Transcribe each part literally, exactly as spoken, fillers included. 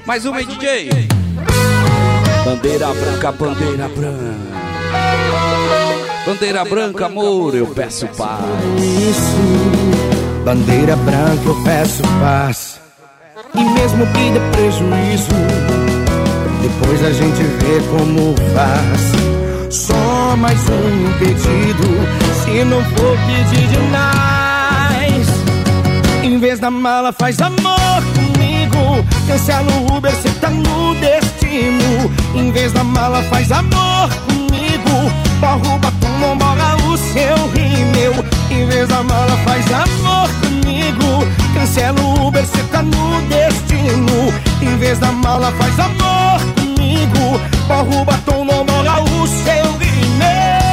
Mais uma aí, D J. Bandeira branca, bandeira branca. Bandeira branca, amor, eu peço paz. Isso, bandeira branca, eu peço paz. E mesmo que dê prejuízo, depois a gente vê como faz. Só mais um pedido, se não for pedir demais. Em vez da mala faz amor comigo. Cancela o Uber, cê tá no destino. Em vez da mala faz amor comigo. Borra o batom, não borra o seu rímel. Em vez da mala faz amor comigo. Cancela o Uber, cê tá no destino. Em vez da mala faz amor comigo. Borra o batom, não borra o seu rímel.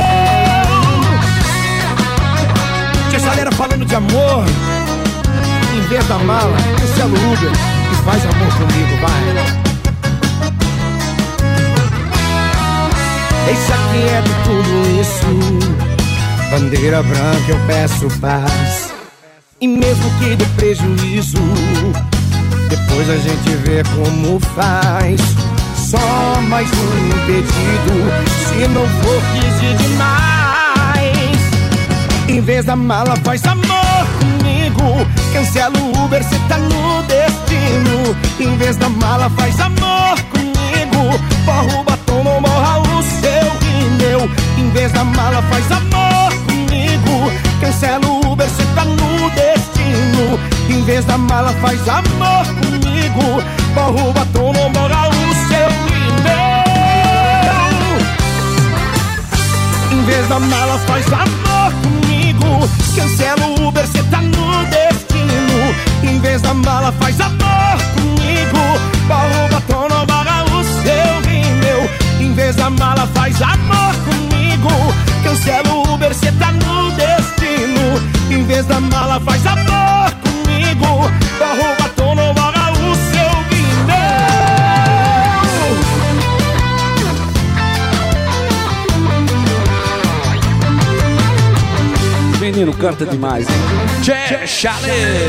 Tia galera falando de amor. Em vez da mala, cancela o Uber e faz amor comigo, vai. Deixa quieto tudo isso. Bandeira branca, eu peço paz. E mesmo que dê prejuízo, depois a gente vê como faz. Só mais um pedido, se não for pedir demais. Em vez da mala faz amor comigo. Cancela o Uber, cê tá no destino. Em vez da mala faz amor comigo. Borra o batom, não borra o seu rímel. Em vez da mala faz amor comigo. Cancela o Uber, cê tá no destino. Em vez da mala faz amor comigo. Borra o batom, não borra o seu rímel. Em vez da mala faz amor comigo. Cancela o Uber, cê tá no destino. Em vez da mala faz amor comigo. Borra o batom, não borra o seu rímel. Em vez da mala faz amor comigo. Cancela o Uber, cê tá no destino. Em vez da mala faz amor comigo. Borra o batom, não borra o seu rímel. Menino canta demais, hein? Tchê, chale!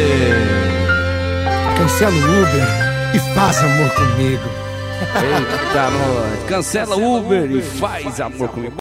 Cancela o Uber e faz amor comigo. Eita, nós. Cancela o Uber e faz amor comigo.